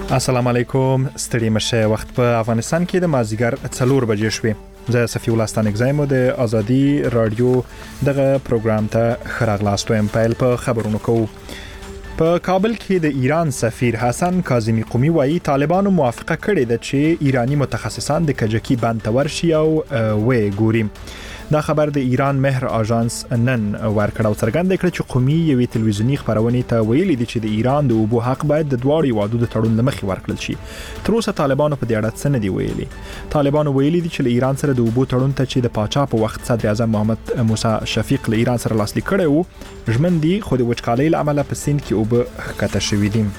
السلام علیکم. ستړي مشه. وخت په افغانستان کې د مازیګر 4 بجې شوې. زه صفی الله ستانګزایم د ازادي رادیو دغه پروګرام ته خراغلاست ویم. پیل په خبرونو کوو. په کابل کې د ایران سفیر حسن کاظمی قومی وایي طالبانو موافقه کړې ده چې ایرانی متخصصان د کجکی بند ته ورشي او وې ګوري. دا خبر د ایران مهر اژانس نن ورکړ او څرګند کړ چې قومي یوې تلویزیونی خبرونه ته ویلي دي چې د ایران د اوبو حق باید د دواړو هیوادو د تړون لمخې ورکړل شي. تر اوسه طالبانو په دې اړه څه نه دی ویلي. طالبانو ویلي دي چې له ایران سره د اوبو تړون ته چې د پاچا په وخت صدر اعظم محمد موسی شفیق له ایران سره لاسلیک کړی وو ژمن دي، خو د وچکالۍ له امله په سیند کې اوبه ښکته شوي دي.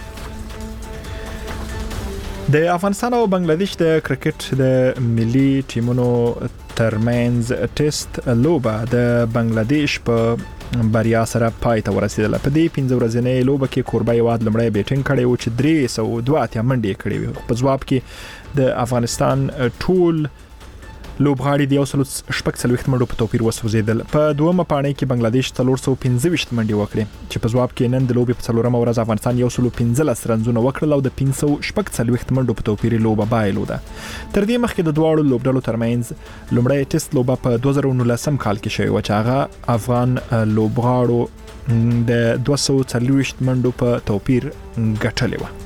د افغانستان او بنگلاديش د کرکټ د ملي ټیمونو ترمنز ټیسټ لوبه د بنگلاديش په بریا سره پای ته ورسیدله. په دې 15 ورځې لوبه کې کوربه هیواد لمړی بیټینګ کړی او چې 302 منډې کړې وي. په ځواب کې د افغانستان ټول لوبغاړي د 140 منډو په توپیر وسوځیدل. په دومره پاڼې کې بنگلاديش 315 منډې وکړې چې په ځواب کې نن د لوبې په 4مه ورځ افغانستان 115 رنزونه وکړل او د 540 منډو په توپیر لوبه بایلوده. تر دې مخکې د دواړو لوبډلو ترمنځ لومړی ټیسټ لوبه په 2019 کال کې شوې و چې هغه افغان لوبغاړو د 240 منډو په توپیر ګټلې و.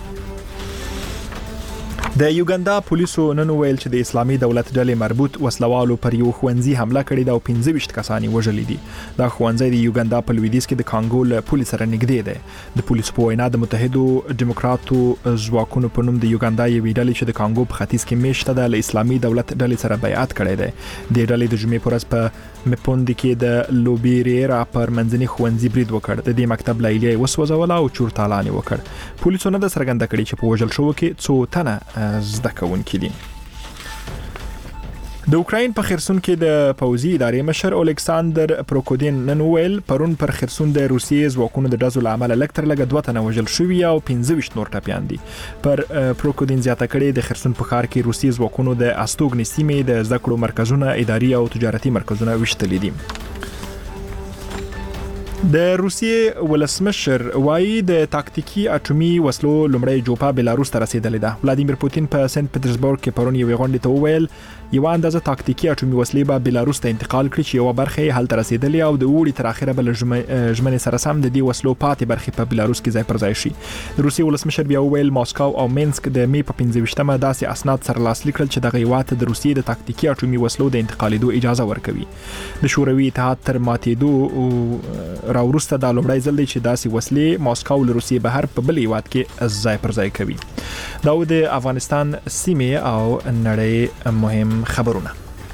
د یوګاندا پولیسو نن ویل چې د اسلامي دولت ډلې مربوط وسلوالو پر یو ښوونځي حمله کړې ده او 15 کسان وژلي دي. دا ښوونځی د یوګاندا په لویدیځ کې د کانګو له پولیس سره نږدې دی. د پولیسو په وینا د متحدو دیموکراتو ځواکونو په نوم د یوګاندا یوې ډلې چې د کانګو په ختیځ کې میشته ده له اسلامي دولت ډلې سره بیعت کړی دی. د ډلې د جمعې پر ورځ په مپوندي کې د لوبیریرا پر منځني ښوونځي برید وکړ. د دې مکتب لیلیه وسوځوله او چورتالان وکړ. پولیسو نه د څرګنده کړي چې په وژل شوو کې څو تنه زده کوونکي دي. د اوکراین په خرسون کې د پوځي ادارې مشر الکساندر پروکودین نن ویل پرون پر خرسون د روسیې ځواکونو د ډزو له امله لکتر لګ 2 تنه وژل شوي او 15 نور ټپیان دي. پر پروکودین زیاته کړي د خرسون په ښار کې روسیې ځواکونو د استوګنې سیمې د زده کړو مرکزونه، اداري او تجارتي مرکزونه وشتلي دي. د روسیې ولسمشر وایي د تاکتیکي اټومي وسلو لومړی جوپه بلاروس ته رسیدلې ده. ولادیمیر پوتین په سنت پټرزبورګ کې پرون یوې غونډې ته وویل یو اندازه تاکتیکي اټومي وسلې به بلاروس ته انتقال کړي چې یو برخه یې هلته رسیدلې او د اوړي تر اخره بل ژمنې سره سم د دې وسلو پاتې برخې په بلاروس کې ځای پر ځای شي. د روسیې ولسمشر بیا وویل ماسکو او مینسک د می په 15مه داسې اسناد سره لاسلیک کړل چې دغه هیواد ته د روسیې د تاکتیکي اټومي وسلو د انتقالېدو اجازه ورکوي. د شوروي اتحاد تر ماتېدو راوروسته دا لومړی ځل دی چې داسې وسلې ماسکو له روسیې بهر په بل هیواد کې ځای پر ځای کوي. دا د افغانستان سیمې او نړۍ مهم خبرونه.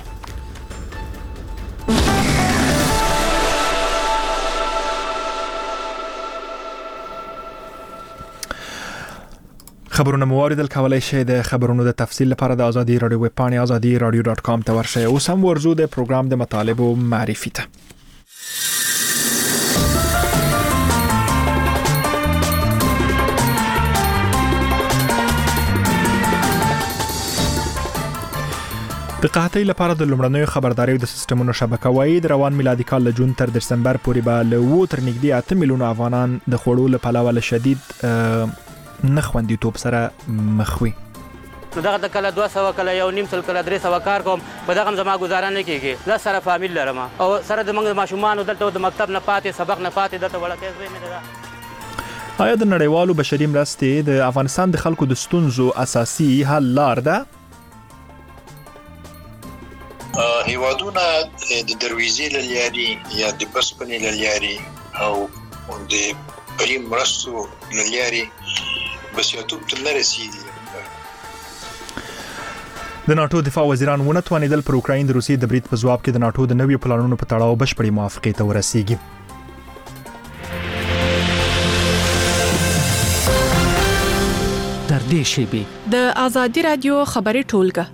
خبرونه مواردل کولای شئ د خبرونو د تفصیل لپاره د ازادي رادیو ویب پاڼې azadiradio.com ته ورشئ. اوس هم ورزو د پروګرام د مطالبو معرفي ته. د قحطۍ لپاره د لومړنیو خبرداري د سیستمونو شبکه وایي د روان میلادي کال له جون تر دسمبر پورې به له 2 تر نږدې 8 میلیونه افغانان د خوړو له پلوه له شدید نه خوندیتوب سره مخ وي. دغه د کله 200 کله 1.5 کله 300 کار کوم په دغه زما گزاره نه کیږي. لا سره فامیل لرم او سره د موږ ماشومان دلته د مکتب نه پاتې سبق نه پاتې دلته وړکې نه ده. آیا د نړیوالو بشري مرستې د افغانستان د خلکو د ستونزو اساسي حل لار ده؟ هیوادونه د دروازې لاري یا د بسپنې لاري او د پرې مرستو لاري بسیاتوب ته نه رسیدي. د ناتو دفاع وزیران ونه توانیدل پر اوکراین د روسیې د برید په ځواب کې د ناتو د نویو پلانونو په تړاو بشپړې موافقې ته ورسیږي. در دې شیبې د ازادي رادیو خبري ټولګه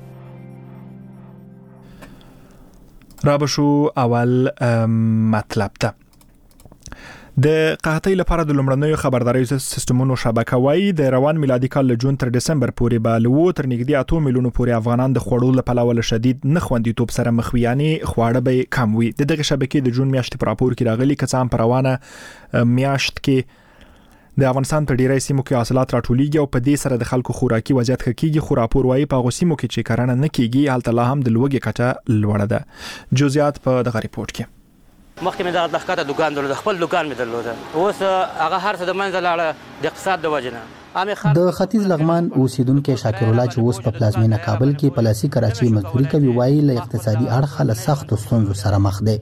رابشو اول مطلب ته. د قحطۍ لپاره د لومړنیو خبرداري سیستمونو شبکه وایي د روان میلادي کال له جون تر دسمبر پورې به له 2 تر نږدې 8 میلیونو پورې افغانان د خوړو له پلوه له شدید نه خوندیتوب سره مخ وي، یعنی خواړه به کم وي. دغه شبکې د جون میاشتې په راپور کې راغلي کسان پر روانه میاشت کې د افغانستان په ډیری سیمو کې حاصلات راټولیږي او په دې سره د خلکو خوراکي وضعیت ښه کیږي، خو راپور وايي په هغو سیمو کې چې کرنه نه کیږي هلته لا هم د لوږې کچه لوړه ده. جزئیات په دغه ریپورت کې. مخکې مې دغه لښکته دکان درلوده، خپل دکان مې درلوده، اوس هغه هر څه د منځه لاړه د اقتصاد د وجې نه. د ختیځ لغمان اوسیدونکو شاکر الله چې اوس په پلازمینه کابل کې پلاسي کراچي مزدوري کوي وایي له اقتصادي اړخه له سختو ستونزو سره مخ دی.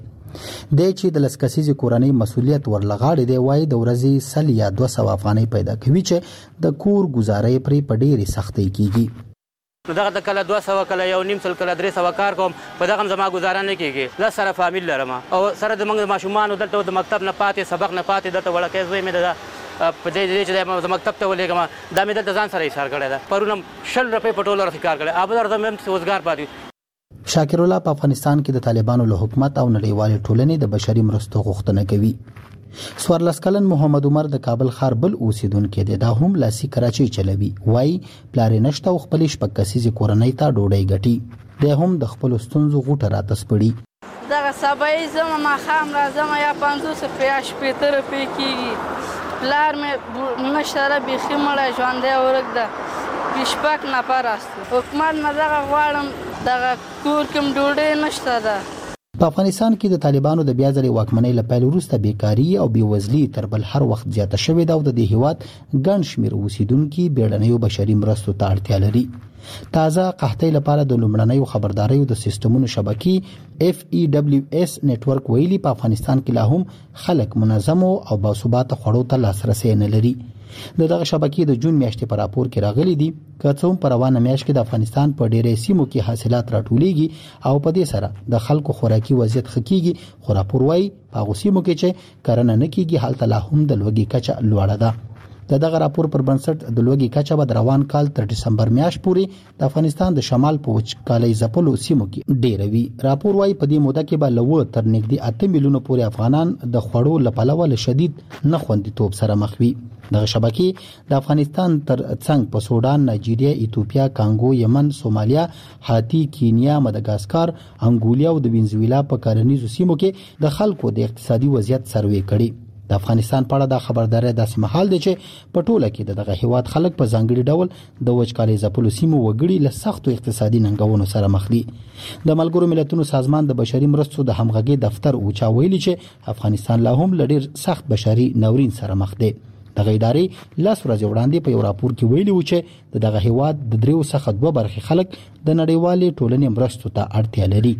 د چې د لسکسیزي کورنۍ مسولیت ورلغاړي دی وایي د ورځې 100 یا 200 افغانۍ پیدا کوي چې د کور گزارې پرې په ډېرې سختۍ کیږي. دغه د کله 200 کله 1.5 کله 300 کار کوم، په دغه زما گزاره نه کیږي. له سره فامیل لرم او سره د موږ ماشومان دلته د مکتب نه پاتې سبق نه پاتې دلته وړکې زوی مې ده په دې چې د مکتب ته ولېږم دا مې دلته ځان سره ایثار کړی ده. پرونم 60 روپۍ په ټوله ورته کار کړی، ابدار زم روزګار پاتې. شاکر الله په افغانستان کې د طالبانو له حکومت او نړیوال ټولنې د بشري مرستو غوښتنه کوي. سوارلس کلن محمد عمر د کابل ښار بل اوسیدونکو دی، دا هم لاسي کراچي چلوي. وای پلار نشته او خپل شپږ کسیزه کورنۍ ته ډوډۍ ګټي، د هم د خپل ستونزو غوټه راتسپړي. دغه سبای زما ما خام راځم یا 500 روپیا شپې تر پې کیږي. پلار مې نشته بيخي مړه ژوندې ورګ ده بشپک نه پراست. حکومت نه دغه غواړم دغه کور کوم ډوډۍ نشته ده. په افغانستان کې د طالبانو د بیا ځلې واکمنۍ له پیل وروسته بیکاری او بیوزلي تر بل هر وخت زیاته شوې ده او د دې هیواد ګڼ شمېر اوسیدونکو بیړنیو بشري مرستو ته اړتیا لري. تازه قحطۍ لپاره د لومړنیو خبرداريو د سیستمونو شبکې FEWS نتورک ویلي په افغانستان کې لا هم خلک منظم او باثباته خوړو ته لاسرسي نه لري. دغه شبکې د جون میاشتې په راپور کې راغلي دي که څوم په روانه میاشت کې د افغانستان په ډېرې سیمو کې حاصلات راټولېږي او په دې سره د خلکو خوراکي وضعیت ښه کیږي، خو راپور وايي په هغو سیمو کې چې کرنه نه کیږي هلته لا هم د لوږې کچه لوړه ده. دغه راپور پر بنسټ د لوږې کچه به د روان کال تر دسمبر میاشت پورې د افغانستان د شمال په وچکالۍ ځپلو سیمو کې ډېره وي. راپور وايي په دې موده کې به له تر نږدې 8 میلیونه پورې افغانان د خوړو لپاره له شدید نه خوندیتوب سره مخ وي. دغه شبکې د افغانستان تر څنګ په سودان، نایجیریا، ایتوپیا، کانګو، یمن، سومالیا، هاتی، کینیا، مدغاسکر، انګولیا او د وینزویلا په کارنیزو سیمو کې د خلکو د اقتصادي وضعیت سروې کړي. د افغانستان په اړه د خبرداري داسې محل دی چې په ټوله کې دغه هیواد خلک په ځانګړي ډول د وچکالۍ ځپلو سیمو وګړي له سختو اقتصادي ننګونو سره مخ دي. د ملګرو ملتونو سازمان د بشري مرستو د همغږي دفتر اوچا ویلي چې افغانستان لا هم لډیر سخت بشري ناورین سره مخ دی. دغه ادارې لاس ورځ وړاندې په یو راپور کې ویلي و چې دغه هیواد د 3 څخه 2 برخې خلک د نړیوالې ټولنې مرستو ته اړتیا لري.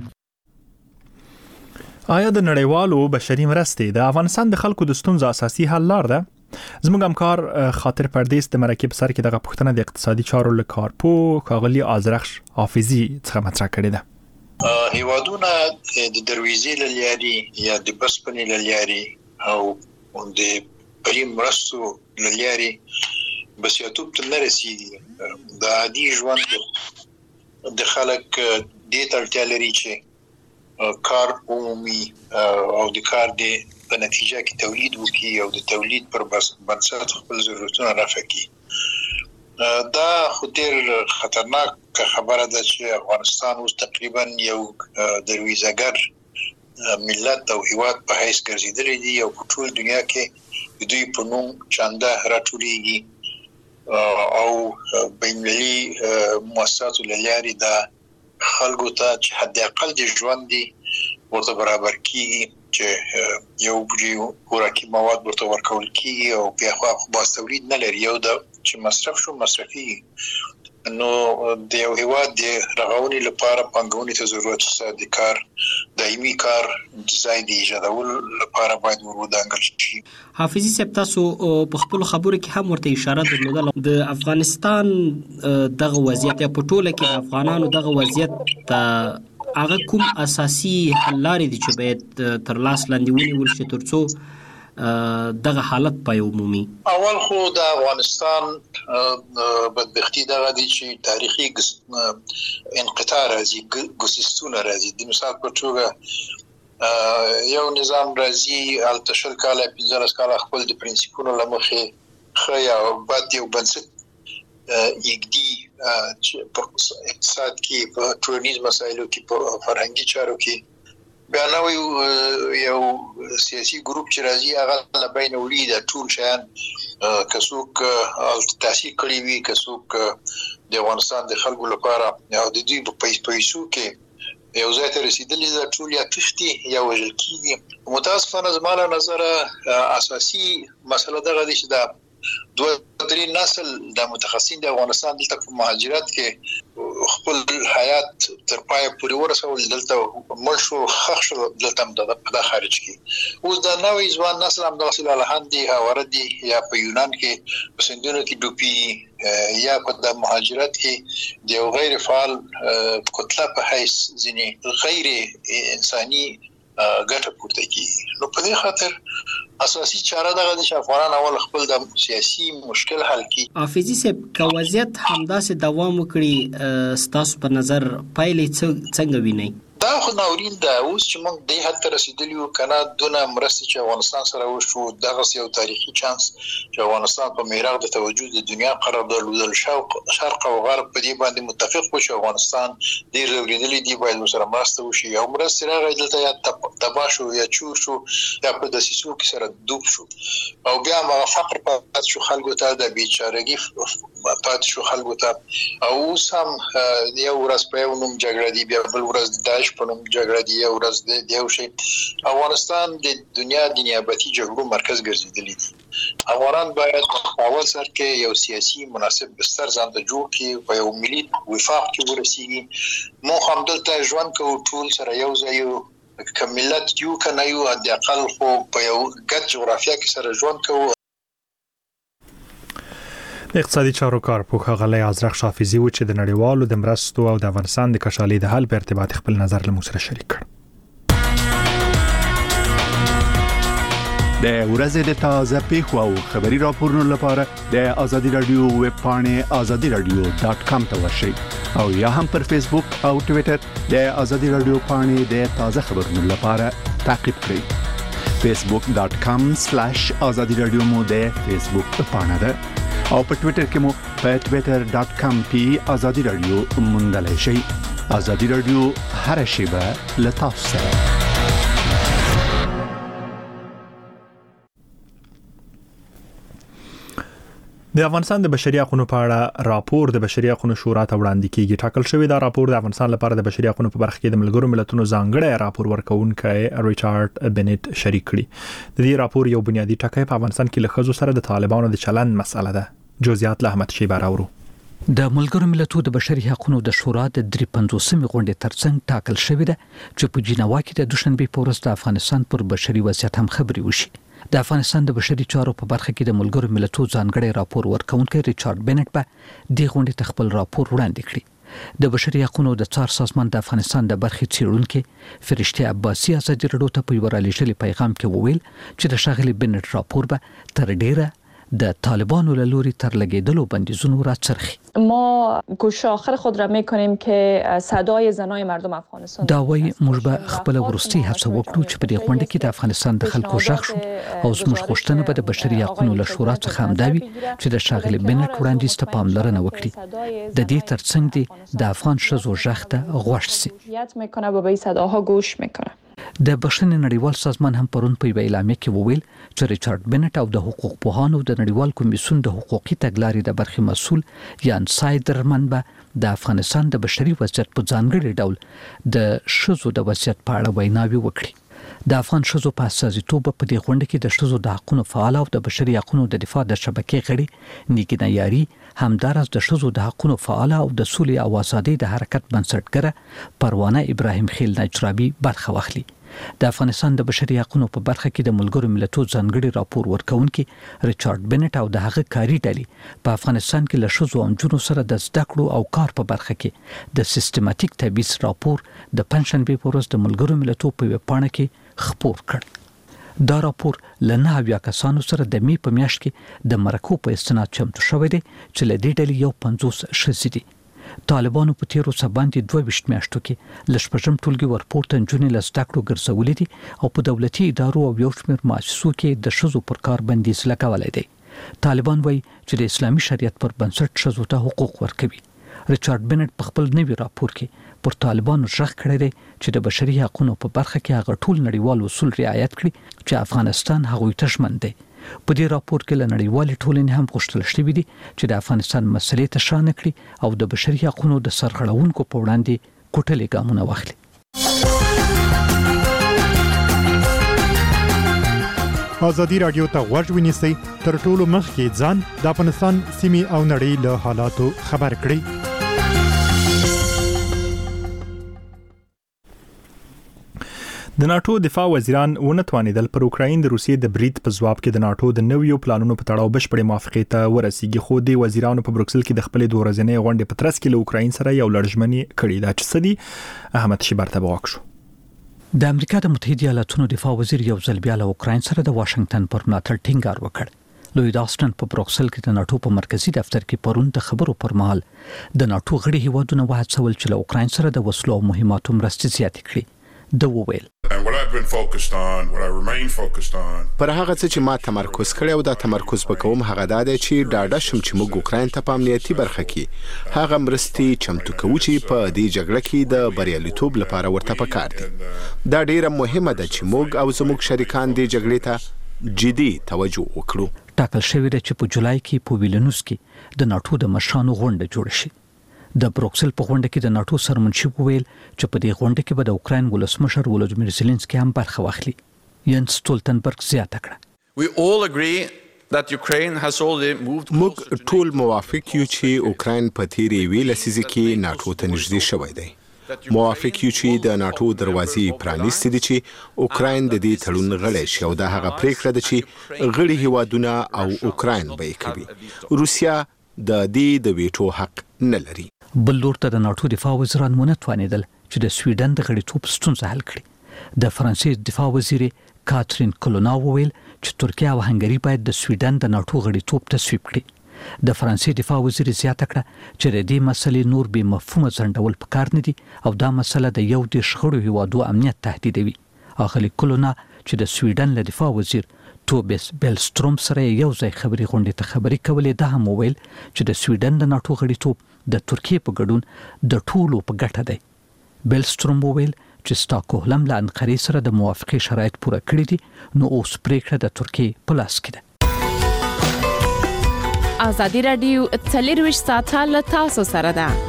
آیا د نړیوالو بشري مرستې د افغانستان د خلکو د ستونزو اساسي حل لار ده؟ زموږ همکار خاطر پردیس د مرکب سر کې دغه پوښتنه د اقتصادي چارو له کارپو ښاغلي آذرخش حافظي څخه مطرح کړې ده. هیوادونه د دروازې له لارې یا د بسپنې له لارې او د پریم مرستو للیاري بسیاتوب ته نه رسیږي. د عادي ژوند د خلک دې تړتیا لري چې کار عمومي او د کار د په نتیجه کې تولید وکړي او د تولید پر بنسټ خپل ضرورتونه رفع کړي. دا خو ډېر خطرناک خبره ده چې افغانستان اوس تقریبا یو درویزګر ملت او هیواد په حیث ګرځیدلی دی او په ټول دنیا کې دوی په نوم چانده راټولېږي او بین‌المللي مؤسساتو له لارې د خلکو ته چې حد اقل د ژوند دی ورته برابر کیږي چې یو بجې خوراکي مواد ورته ورکول کیږي او بیا خو باز تولید نه لري یو د چې مصرف شو مصرفي. نو د یو هیواد د رغونې لپاره پانګونې ته ضرورت شته، د کار دایمي کار ځای د ایجادول لپاره باید ودانګل شي. حافظي صاحب تاسو په خپل خبرو کې هم ورته اشاره درلوده د افغانستان دغه وضعیت په ټوله کې د افغانانو دغه وضعیت هغه کوم اساسي حل لارې دي چې باید تر لاس لاندې ونیول شي ترڅو دغه حالت په عمومي؟ اول خو د افغانستان بدبختی دغه دي چې تاریخي انقطاع راځي، ګوسستونه راځي. د مثال په توګه یو نظام راځي التشل کاله 15 کاله خپل د پرنسپونو لمخې خیا او بعد یو بنسټ یګدي چې په اقتصاد کې په ټولنیز مسایلو کې په فرهنګي چارو کې بیا نو یو سیاسي ګروپ چې راځي هغه لا بین ولید ټول شان کڅوک تاسیس کړی وی کڅوک د افغانستان د خلکو لپاره او د دې په پیسو کې یو ځای ته رسیدلی دا ټول یا تختی یا وژل کیږي متاسفانه زموږ نظر اساسي مسله دغه دي چې دا 2-3 نسل د متخصصین د افغانستان دلته په مهاجرت کې خپل حیات تر پای پورې ورسول دلته مرشو خښ دلته د خارج کې اوس دا نوې ځوان نسل هم د اصل الهندي هاوردي یا په یونان کې په سندونو کې ډوپی یا په د مهاجرت کې د غیر فعال کتله په حیث ځینې غیر انساني ګټه پورته کیږي نو په دې خاطر اساسي چاره دغه د افغانان اول خپل د سیاسي مشکل حل کی حافظي صاحب که وضعیت همداسې دوام وکړي ستاسو په نظر پایلې څنګه وینئ دا خو ناورین ده اوس چې موږ د هڅه رسیدلی یو کنه دونه مرستې چې افغانستان سره وشو دغه یو تاریخي چانس چې افغانستان په میراث د توجه د دنیا قرارداد لودل شرق او غرب په دې باندې متفق وو چې افغانستان ډیر لوړېدلی دی باید سره مرسته وشي او مرستې راغی دلته یا تباشو یا چور شو یا په دسیسو کې سره دوب شو او بیا ما فقر پات شو خلکو ته د بیچارهګي پات شو خلکو ته او سم یو ورځ په یو نوم جګړه دی بیا بل ورځ داعش په نوم جګړه دی یو ورځ دی یو شی افغانستان د دنیا د نیابتي جګړو مرکز ګرځیدلی دی افغانان باید اول سر کې یو سیاسي مناسب بستر ځان ته جوړ کړي په یو ملي وفاق کې ورسیږي مو هم دلته ژوند کوو ټول سره یو ځای کملت یو کنه یو د اقل خو په یو ګډ جغرافیه کې سره ژوند کوو اقتصادي چارو کارپوه غلې ازرق حافظي و چې د نړیوالو د مرستو او د افغانستان د کشالي د حل په ارتباط خپل نظر له موږ سره شریک کړ. د ورځې د تازه پیښو او خبري راپورونو لپاره د ازادي رادیو ویب پاڼې azadiradio.com ته ورشئ او یا هم پر فیسبوک او ټوئیټر د ازادي رادیو پاڼې د تازه خبرونو لپاره تعقیب کړئ. facebook.com/azadiradio مو د فیسبوک پاڼه ده او په ټوئیټر کې مو په twitter.com/azadiradio موندلای شئ. ازادي رادیو هر شیبه له تاسو سره. د افغانستان د بشري حقوقو په اړه راپور د بشري حقوقو شورا ته وړاندې کیږي. ټاکل شوی دا راپور د افغانستان لپاره د بشري حقوقو په برخه کې د ملګرو ملتونو ځانګړی راپور ورکونکي ریچارډ بنټ شریک کړي. د دې راپور یو بنیادی ټکی په افغانستان کې له ښځو سره د طالبانو د چلند مسله ده. جزئیات له احمد شیبه راوړو. د ملګرو ملتونو د بشري حقوقو د شورا د 53مې غونډې ترڅنګ ټاکل شوی ده چې په جنیوا کې د دوشنبه په ورځ د افغانستان پر بشري وضعیت هم خبري وشي. د افغانستان د بشري چارو په برخه کې د ملګرو ملتونو ځانګړی راپور ورکونکي ریچارډ بنټ به د غونډې ته خپل راپور وړاندې کړي. د بشري حقوقو د څار سازمان د افغانستان د برخې څیړونکو فرشته عباسي ازادي رادیو ته په ورالېشلي پیغام کې وویل چې د شاغلي بنټ راپور به تر ډیره د طالبانو له لوري تر لګیدلو بندیزونو راڅرخي. ما گوش آخر خود را میکنیم که صدای زنای مردم افغانستان دا وایي موږ به خپل ورستي هڅه وکړو چې په دې غونډه کې د افغانستان د خلکو غږ شو او زموږ غوښتنه به د بشري حقوقو له شورا څخه هم دا وي چې د شاغلي بنټ وړاندیز ته پاملرنه وکړي. د دې ترڅنګ د افغان ښځو غږ ته غوږ شي. میکنه به به صداها گوش میکنه. د بشري نړیوال سازمان هم پرون په اعلامیه کې وویل چې ریچارډ بنټ او د حقوق پوهانو د نړیوال کمیسیون د حقوقي تګلارې د برخې مسؤل یان سایدرمن به د افغانستان د بشري وضعیت په ځانګړي ډول د ښځو د وضعیت په اړه ویناوي وکړي. د افغان ښځو په اساسیتوب په دې غونډه کې د ښځو د حقوقو فعال او د بشري حقوقو د دفاع د شبکې غړي نیګینا یاري همدارس د ښځو د حقوقو فعال او د سولې او ازادۍ د حرکت بنسټګره پروانه ابراهیم خیل نجرابي برخه واخلي. د افغانستان د بشري حقوقو په برخه کې د ملګرو ملتونو ځانګړي راپور ورکونکي ریچارډ بنټ او د هغه کاري ډلې په افغانستان کې له ښځو او نجونو سره د زده کړو او کار په برخه کې د سیستماتیک تبعیض راپور د پنځشنبه په ورځ د ملګرو ملتونو په ویب پاڼه کې خپور کړ. دا راپور له 9 کسانو سره د می په میاشت کې د مرکو په استناد چمتو شوی دی چې له دې ډلې یو 50 ښځې دي. طالبانو په تیرو سباندې 22 میاشتو کې لشپږم ټولګي ورپورته نجونې له زده کړو ګرځولې دي او په دولتي ادارو او یو شمېر مؤسسو کې د ښځو پر کار بندیز لګولای دی. طالبان وایي چې د اسلامي شریعت پر بنسټ ښځو ته حقوق ورکوي. ریچارډ بنټ په خپل نوي راپور کې پر طالبانو ژغ کړی دی چې د بشري حقوقو په برخه کې هغه ټول نړیوال اصول رعایت کړي چې افغانستان هغوی ته ژمن دی. په دې راپور کې له نړیوالې ټولنې هم غوښتل شوی دی چې د افغانستان مسلې ته شانه کړي او د بشري حقوقو د سرغړونکو په وړاندې کوټلې ګامونه واخلي. ازادي رادیو ته غوږ ونیسئ، تر ټولو مخکې ځان د افغانستان سیمې او نړۍ له حالاتو خبر کړئ. د ناتو دفاع وزیران ونتوانیدل پر اوکراین د روسیې د برید په ځواب کې د ناتو د نویو پلانونو په تړاو بشپړې موافقې ته ورسیږي، خو د وزیرانو په بروکسل کې د خپل دوه ورځنۍ غونډې په ترڅ کې له اوکراین سره یو لړژمنې کړې ده چې سدي احمد شیبر ته وکړو. د امریکا د متحده ایالاتونو دفاع وزیر یو ځل بیا له اوکراین سره د واشنگټن پر ملاتړ ټینګار وکړ. لوید آسټن په بروکسل کې د ناتو په مرکزی دفتر کې پرون د خبرو پر مهال د ناتو غړي هیوادونه وهڅول چې له اوکراین سره د وسلو او مهماتو مرستې زیاتې کړي. د وویل پر هغه څه چې ما تمرکز کړی او دا تمرکز وکوم هغه دا دی چې ډاډه شم چې موږ اوکراین ته په امنیتي برخه کې هغه مرستې چمتو کوو چې په دې جګړه کې د بریالیتوب لپاره ورته پکار دي. دا ډیره مهمه ده چې موږ او زموږ شریکان دې جګړې ته جدي توجه وکړو. ټاکل شوی دی چې په جولای کې په ویلنوس کې د ناتو د مشرانو غونډه جوړ شي. د بروکسل په غونډه کې د ناتو سرمنشپ ویل چې په دې غونډه کې به د اوکراین ولسمشر ولودیمیر زيلنسکي هم برخه واخلي. ینس سټولتنبرګ زیاته کړه موږ ټول موافق یو چې اوکراین په تیرې ویل لسیزه کې ناتو ته نږدې شوی دی. موافق یو چې د ناتو دروازې پرانیستې دي چې اوکراین د دې تړون غړی شي او دا هغه پریکړه ده چې غړي هیوادونه او اوکراین به یې کوي. روسیا د دې د ویټو حق نه لري. بل لور ته د ناتو دفاع وزیران ونتوانیدل چې د سویډن د غړیتوب ستونزه حل کړي. د فرانسې دفاع وزیر کاترین کولونا وویل چې ترکیه او هنګری باید د سویډن د ناتو غړیتوب تصویب کړي. د فرانسې دفاع وزیر زیاته کړه چې د دې مسلې نور به مفهومه ځنډول پکار نه دي او دا مسله د یو د شخړو هیوادو امنیت تهدیدوي. اخلي کولونا چې د سویډن له دفاع وزیر توبس بیلستروم سره یو ځای خبري غونډې ته خبري کولې، دا هم وویل چې د سویډن د ناتو غړیتوب د ترکیه په ګډون د ټولو په ګټه دی. بیلستروم وویل چې سټاکهولم له انقرې سره د موافقې شرایط پوره کړی دي، نو اوس پریکړه د ترکیه په لاس کې ده. ازادي رادیو 24 ساعته له تاسو سره ده.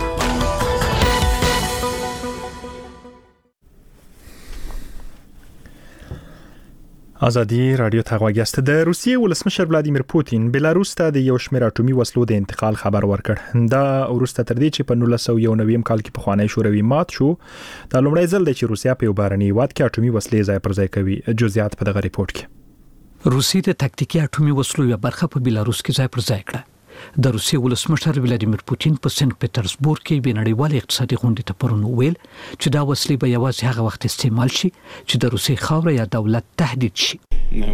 ازادي رادیو ته غوږیاست. د روسیې ولسمشر ولادیمیر پوتین بلاروس ته د یو شمېر اټومي وسلو د انتقال خبر ورکړ. دا ورسته تر دې چې په 1991 کال کې پخوانی شوروي مات شو. دا لومړی ځل دی چې روسیا په یو بهرني هیواد کې اټومي وسلې ځای پر ځای کوي. جزئیات په دغه ریپورت کې. روسیې د تکتیکي اټومي وسلو یو برخه په بلاروس کې ځای پر ځای کړه. د روسیې ولسمشر ولادیمیر پوتین په سنت پټرزبورګ کې د نړیوال اقتصادي غونډې ته پرون ویل چې دا وسلې به یوازې هغه وخت استعمال شي چې د روسیې خاوره یا دولت تهدید شي.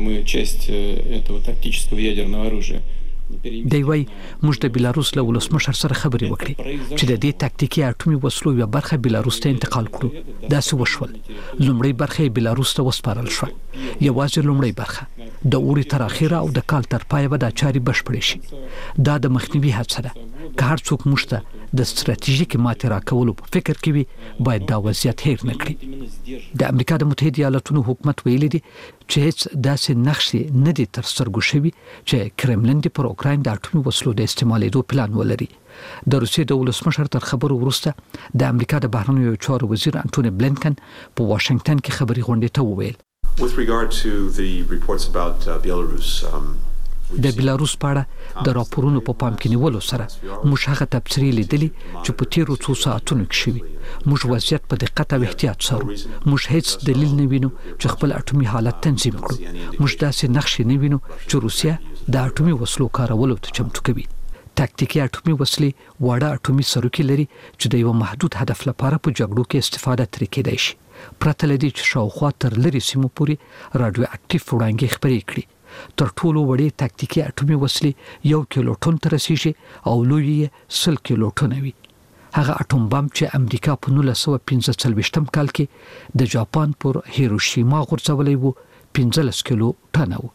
دی وای موږ د بلاروس له ولسمشر سره خبرې وکړې چې د دې تکتیکي اټومي وسلو یو برخه بلاروس ته انتقال کړو. دا څه وشول. لومړی برخه بلاروس ته وسپارل شو. یوازې لومړی برخه د اوړي تر اخره او د کال تر پایه به د چاري بشپړې شي. دا د مخنیوي هڅه ده. که هر څوک موږ ته د ستراتیژیک ماتې راکولو په فکر کې وي باید دا وضعیت هیر نه کړي. د امریکا د متحده ایالاتونو حکومت ویلي دي چې هیڅ داسې نقشې نه دي تر سترګو شوي چې کرملین دې پر اوکراین د اټومي وسلو د استعمالېدو پلان ولري. د روسیې د ولسمشر تر خبرو وروسته د امریکا د بهرنیو چارو وزیر انټونی بلینکن په واشنگټن کې خبري غونډې ته وویل With regard to the reports about Belarus, د بلاروس په اړه د راپورونو په پام کې نیولو سره موږ هغه تبصرې لیدلې چې په تیرو څو ساعتونو کې شوي. موږ وضعیت په دقت او احتیاط څارو. موږ هیڅ دلیل نه وینو چې خپل اټومي حالت تنظیم کړو. موږ داسې نقشې نه وینو چې روسیا د اټومي وسلو کارولو ته چمتو کوي. تکتیکي اټومي وسلې واړه اټومي سروکي لري چې د یو محدود هدف لپاره په جګړو کې استفاده ترې کېدای شي. پرته له دې چې شاوخوا تر لرې سیمو پورې راډیو اکټیو وړانګې خپرې کړي. تر ټولو وړې تکتیکي اټومي وسلې 1 کیلو ټن ته رسیږي او لوی یې 100 کیلو ټن وي. هغه اټوم بم چې امریکا په 1945 کال کې د جاپان پر هیروشیما غورځولی وو 15 کیلو ټن وو.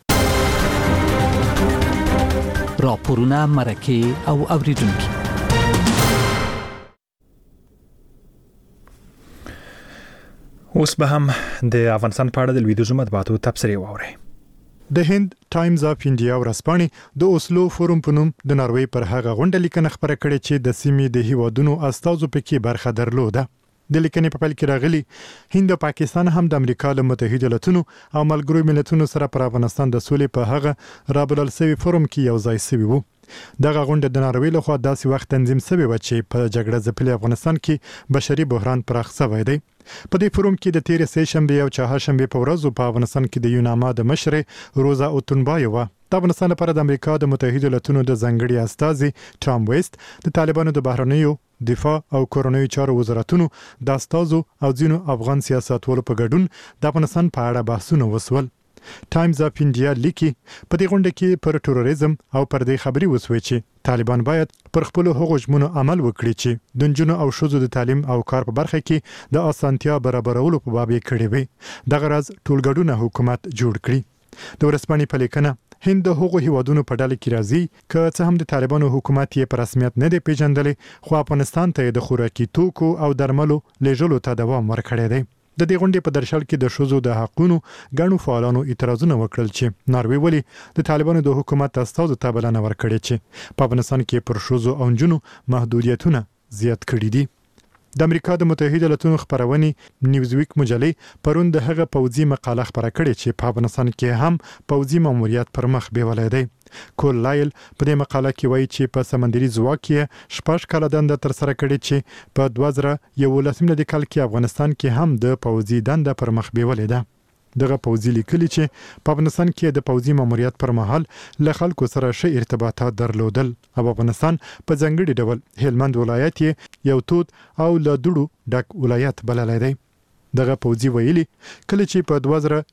راپورونه مرکه او اوریدونکو اوس به هم د افغانستان په اړه د لویدیځو مطبوعاتو تبصرې واورئ. د هند ټایمز اف انډیا ورځپاڼې د اوسلو فورم په نوم د ناروې پر هغه غونډه لیکنه خبره کړې چې د سیمې د هیوادونو استازو پکې برخه درلوده. د لیکنې په پیل کې راغلي هند او پاکستان هم د امریکا له متحده ایالاتونو او ملګرو ملتونو سره پر افغانستان د سولې په هغه رابلل سوي فورم کې یو ځای سوي وو. دغه غونډه د ناروې لخوا داسې وخت تنظیم شوې و چې په جګړه ځپلي افغانستان کې بشري بحران پراخ شوی دی. په دې فورم کې د تیر سه شنبه او چهارشنبه په ورځو په افغانستان کې د یوناما د مشر روزا اوتونبایووا د افغانستان لپاره د امریکا د متحده ایالاتونو د ځنګړي استازي ټام ویست د طالبانو د بهرنیو دفاع او کورنیو چارو وزارتونو د استازو او ځینو افغان سیاستوالو په ګډون د افغانستان په اړه بحثونه وسول. ټایمز اف انډیا لیکي په دې غونډه کې پر تروریزم او پر دې خبري وسوي چې طالبان باید پر خپل هغو ژمنو عمل وکړي چې د نجونو او ښځو د تعلیم او کار په برخه کې د اسانتیا برابرولو په باب یې کړی وي. دغه راز ټولګډونه حکومت جوړ کړي. د ورځپاڼې په لیکنه هند د هغو هیوادونو په ډله کې راځي که څه هم د طالبانو حکومت یې په رسمیت نه دی پیژندلې خو افغانستان ته د خوراکي توکو او درملو لیږلو ته دوام ورکړی دی. د دې غونډې په درشل کې د ښځو د حقونو ګڼو فعالانو اعتراضونه وکړل چې ناروې ولې د طالبانو د حکومت استازو ته بلنه ورکړې چې په افغانستان کې پر ښځو او نجونو محدودیتونه زیات کړي دي. د امریکا د متحده ایالاتونو خبرونې نیوزویک مجلې پرون د هغه پوځي مقاله خبره کړې چې په افغانستان کې هم پوځي ماموریت پر مخ بیولای دی. کول لایل په دې مقاله کې وایي چې په سمندري ځواک کې شپږ کاله دنده تر سره کړې چې په 2011 کال کې افغانستان کې هم د پوځي دنده پر مخ بیولې ده. دغه پوځي لیکلي چې په افغانستان کې د پوځي ماموریت پر مهال له خلکو سره ښه ارتباطات درلودل او افغانستان په ځانګړي ډول هلمند ولایت یو تود او له دوړو ډک ولایت بللی دی. دغه پوځي ویلي کله چې په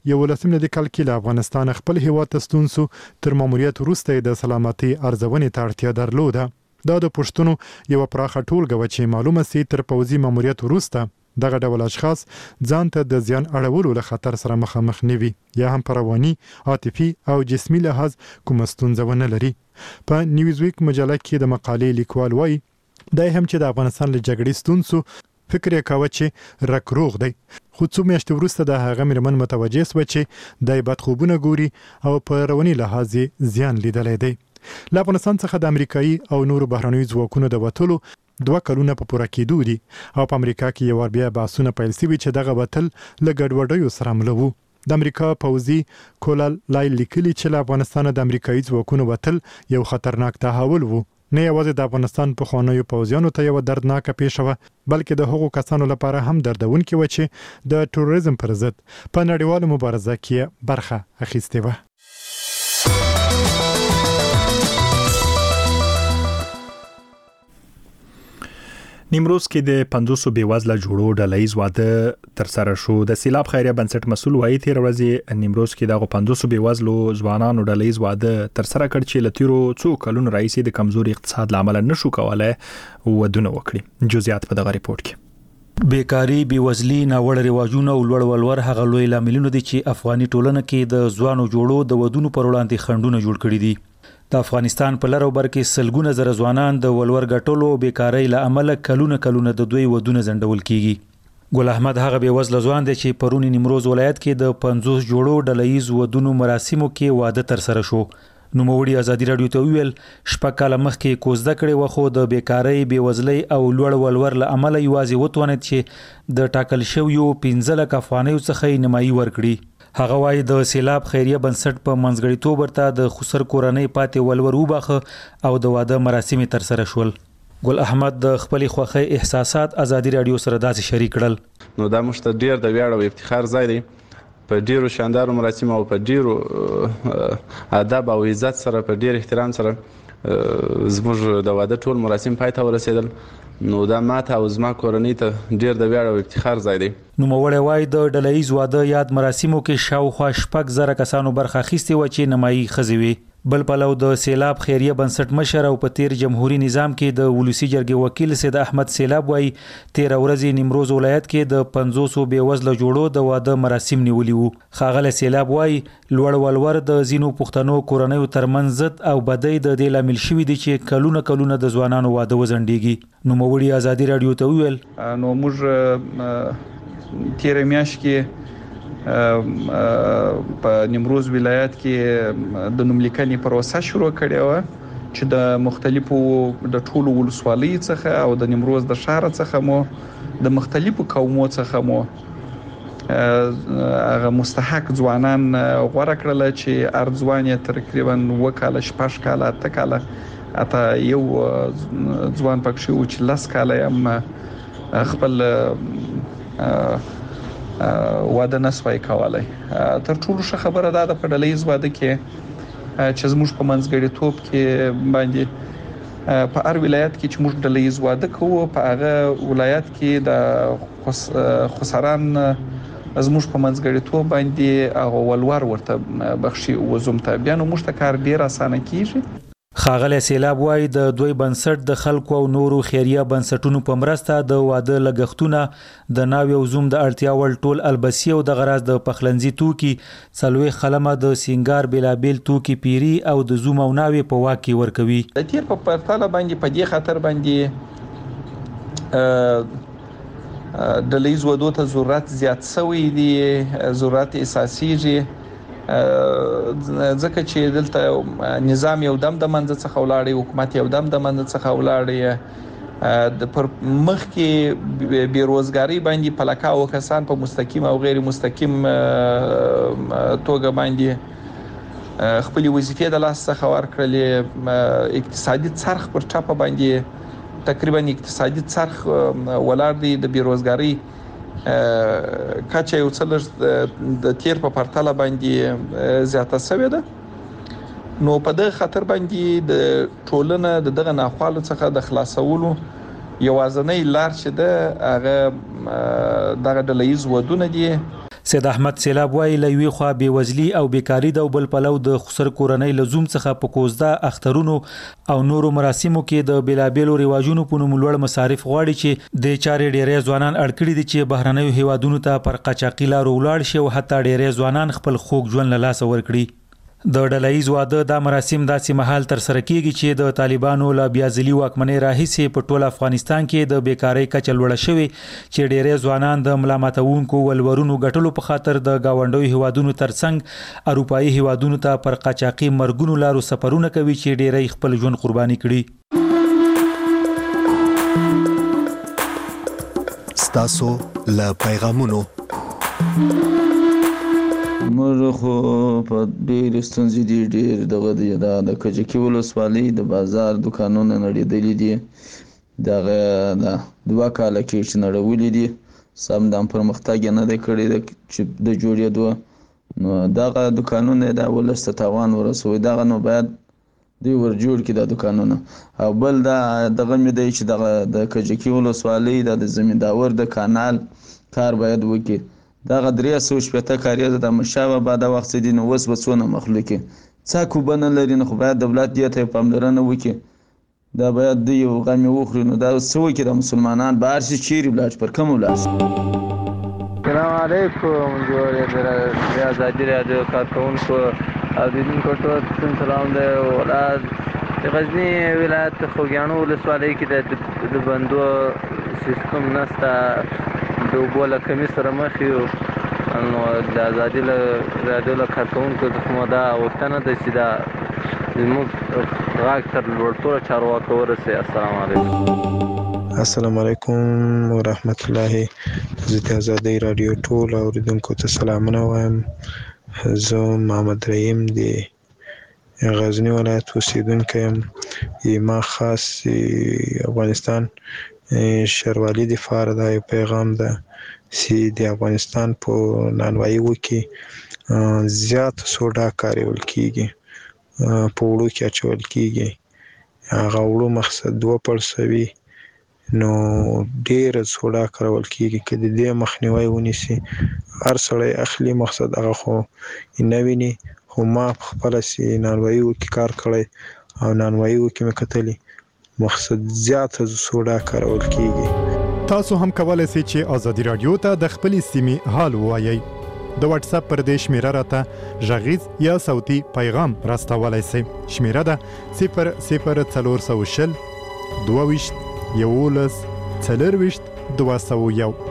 2011 کال کې له افغانستان خپل هیواد ته ستون سو تر ماموریت وروسته د سلامتي ارزونې ته اړتیا درلوده. دا د پښتنو یو پراخه ټولګه و چې معلومه سي تر پوځي ماموریت وروسته دغه ډول اشخاص ځان ته د زیان اړولو له خطر سره مخامخ نه وي یا هم پر رواني، عاطفي او جسمي لحاظ کوم ستونزه ونه لري. په نیوزویک مجله کې د مقالې لیکوال وایي دا هم چې د افغانستان له جګړې ستون سو فکر یې کاوه چې رکروغ دی خو څو میاشتې وروسته د هغه میرمن متوجه سوه چې د بدخوبونه ګوري او په رواني لحاظ زیان لیدلی دی. له افغانستان څخه د امریکایي او نورو بهرنیو ځواکونو د وتلو 2 کلونه په پوره کېدو دي او په امریکا کې یو بیا بحثونه پیل شوي چې دغه وتل له ګډوډیو سره مله وو. د امریکا پوځي کولال لایل لیکلي چې له افغانستان د امریکایي ځواکونو وتل یو خطرناک تحول وو. نه یوازې د افغانستان په خوانیو پوځیانو ته یو دردناکه پیښه وه بلکې د هغو کسانو لپاره هم دردونکې وه چې د تروریزم پر ضد په نړیواله مبارزه کې برخه اخیستې وه. نیمروز کې د 500 بیوزله جوړو ډلهیز واده تر سره شو. د سیلاب خیریه بنسټ مسؤل وایي تیر ورځ نیمروز کې دغه 500 بیوزلو ځوانانو ډلهیز واده تر سره کړ چې لتیرو څو کلونو راځي د کمزوري اقتصاد لامل نشو کولای ودونه وکړي. جزئیات په دغه ریپورت کې. بیکاری، بیوزلی، ناوړه رواجونه او لوړ ولور هغه لوی لاملونه دي چې افغاني ټولنه کې د ځوانو جوړو د ودونو پر وړاندې خنډونه جوړ کړي دي. د افغانستان په لر او بر کې سلګونه زره ځوانان د ولور ګټلو او بیکاری له امله کلونه د دوی ودونه ځنډول کیږي. ګل احمد هغه بیوزله ځوان دی چې پرون نیمروز ولایت کې د 50 جوړو ډلهیز ودونو مراسمو کې واده تر سره شو. نوموړي ازادي رادیو ته ویل شپږ کاله مخکې کوزده کړې و خو د بیکاری، بیوزلۍ او لوړ ولور له امله یوازې وتوانید چې د ټاکل شویو 15 لک افغانیو څخه نیمایي ورکړي. هغه وايي د سیلاب خیریه بنسټ په منځګړیتوب ورته د خسر کورنۍ پاتې ولور وباخه او د واده مراسم تر سره شول. ګل احمد د خپل خوخي احساسات ازادي رادیو سره داسې شریک کړل. نو دا مشته ډیر د ویاړ او افتخار ځای دی. په ډیرو شاندارو مراسم او په ډیرو ادب او عزت سره په ډیر احترام سره زموږ د واده ټول مراسم پای ته ورسېدل. نو دا ماته او زما کورنۍ ته ډیر د ویاړ او افتخار ځای دی. نو موړی وای د ډلهیز واده یاد مراسمو کې شاوخوا 6,000 کسانو برخه اخیستې و چې نمایي ښځې وې. بل پلو د سیلاب خیریه بنسټ مشر او په تیر جمهوریت نظام کې د ولسی جرګې وکیل سید احمد سیلاب وای تیر ورځ نیمروز ولایت کې د 500 بیوزله جوړو د واده مراسم نیولي وو. خاغله سیلاب وای لوړ ولور د زینو پښتنو کورنۍ ترمنځ ضد او بدی د دې لامل شوی دی چې کلونه د ځوانانو واده وزندېږي. نو موړي ازادي رادیو ته ویل نو موږ تیر میاشت کې په نیمروز ولایت کې د نوملیکنې پروسه شروع کړې و چې د مختلفو د ټولو ولسوالۍ څخه او د نیمروز د شهر څخه مو د مختلفو قومو څخه مو هغه مستحق ځوانان غوړه کړل چې ارځوان یې تقریبا وکاله شپږ کاله اته کاله اته یو ځوان پکې و چې لاس کاله هم خپل واده نسوي کولای. تر ټولو ښه خبره ده په ډلهیز واده کې چې زموږ په منځګړیتوب کې باندې په هر ولایت کې چې موږ ډلهیز واده کوو په هغه ولایت کې د خسران زموږ په منځګړیتوب باندې هغه ولور ورته بخشي وزوم ته بیا نو موږ ته کار ډیر اسانه کیږي. ښاغلی سیلاب وایي د دوی بنسټ د خلکو او نورو خیریه بنسټونو په مرسته د واده لګښتونه د ناوې او زوم د اړتیا وړ ټول البسي او د غراض د پخلنځي توکي څلوېښت خلمه د سینګار بېلابېل توکي پیري او د زوم او ناوې په واک کې ورکوي. د تیر په پرتله باندې په دې خاطر باندې ډلهیز ودو ته ضرورت زیات شوی دی، ضرورت اساسي ځکه چې دلته نظام یو دم د منځ څخه ولاړی، حکومت یو دم د منځ څخه ولاړی، د پر مخ کې بیروزګاری باندې پلکاو کسان په مستقیم او غیر مستقیم توګه باندې خپل وظیفې د لاس څخه ورکړلې. اقتصادي څرخ پر ټاپه باندې تقریبا اقتصادي څرخ ولاړ دی، د بیروزګاری کچه یو څلر د تیر په پرتله باندې زیاته شوې ده. نو په دغه خاطر باندې د ټولنه دغه ناخوالو څخه د خلاصولو یوازینۍ لار چې ده هغه دغه ډلهیز ودونه دي. سید احمد سیلاب وایي له یوې خوا بېوزلي او بیکاري ده او بل پلو د خسر کورنۍ له زوم څخه په کوزده اخترونو او نورو مراسمو کې د بېلابېلو رواجونو په نوم لوړ مصارف غواړي چې د چارې ډېری ځوانان اړ کړي دي چې بهرنیو هیوادونو ته پر قاچاقي لارو ولاړ شي او حتی ډېری ځوانان خپل خوږ ژوند له لاسه ورکړي. د ډلهیز واده دا مراسم داسې مهال ترسره کیږي چې د طالبانو له بیازلي واکمنۍ راهیسې په ټول افغانستان کې د بیکارۍ کچه لوړه شوې چې ډېری ځوانان د ملامتونکو ولورونو ګټلو په خاطر د گاونډیو هیوادونو ترڅنګ اروپایي هیوادونو ته پر قاچاقي مرګونو لارو سفرونه کوي چې ډېری خپل ژوند قرباني کړي. ستاسو له پیغامونو موږ خو په ډېر ستونزې دي، ډېر دغه دی د کجکي ولسوالۍ د بازار دکانونه نړېدلي دي، دغه 2 کاله کې چې نړولي دي سم د پرمختګ نه دی کړی چې د جوړېدو. نو دغه دکانونه د ولس ته تاوان ورسوي، دغه نو باید دوی ورجوړ کړي د دکانونه. او بل دغه مې دی چې دغه د کجکي ولسوالۍ د زمینداور د کانال کار باید وکړي. دغه 360 کاریزه د مشابه بعد وخت دي، نو وس بسونه مخلوقي څاکو بنه لري، نو باید دولت دې ته پاملرنه وکړي. دا باید د یو غمی وخوري. نو دا څه وکړي د مسلمانان بهر شي چیرې بلاش پر کوم ولاش. السلام علیکم جوړ د آزادي رادیو کارکونکو او د دین کوټو سلام د اولاد غزنی ولایت خوګیانو ولسوالۍ کې د بندو سیستم نسته، د اوبو له کمۍ سره مخ یو. نو د آزادي رادیو له کارکونکو څخه دا غوښتنه ده چې دا زموږ غږ تر لوړتوره چارواکو ورسوي. السلام علیکم. السلام علیکم ورحمت الله. زه د آزادۍ رادیو ټول اوریدونکو ته سلامونه وایم. زه محمد رحیم د غزنی ولایت اوسیدونکی یم. ما خاص افغانستان شروالي د فار دا پیغام ده چې د افغانستان په نانوایي کې زیات سوډا کارول کیږي، په وړو کې اچول کیږي. هغه وړو مقصد 2% نو ډېر سوډا کارول کیږي. که د دې مخنیوي ونیسي هر سړی اخلي، مقصد هغه خو نه ویني. خو ما خپل سي نانوایي کې کار کړی او نانوایي کې مې کتلی مقصد زیات سوډا کارول کیږي. تاسو هم کولای شئ چې آزادي رادیو ته د خپل سیمې حال ووایئ. د واتس اپ پر دې شمیره راته غږیز یا صوتي پیغام راستولای شئ. شمیره ده 00420 22 11 24 201.